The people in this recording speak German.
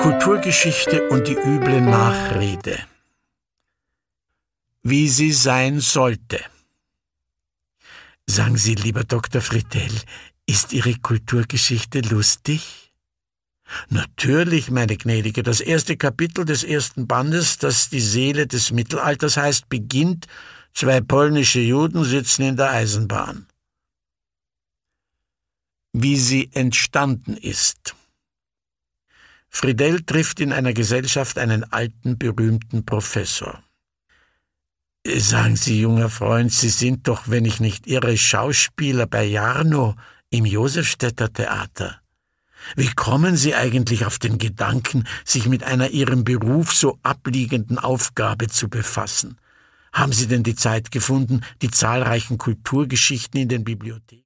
Kulturgeschichte und die üble Nachrede. Wie sie sein sollte. Sagen Sie, lieber Dr. Friedel, ist Ihre Kulturgeschichte lustig? Natürlich, meine Gnädige, das erste Kapitel des ersten Bandes, das die Seele des Mittelalters heißt, beginnt: Zwei polnische Juden sitzen in der Eisenbahn. Wie sie entstanden ist. Friedel trifft in einer Gesellschaft einen alten, berühmten Professor. Sagen Sie, junger Freund, Sie sind doch, wenn ich nicht irre, Schauspieler bei Jarno im Josefstädter Theater. Wie kommen Sie eigentlich auf den Gedanken, sich mit einer Ihrem Beruf so abliegenden Aufgabe zu befassen? Haben Sie denn die Zeit gefunden, die zahlreichen Kulturgeschichten in den Bibliotheken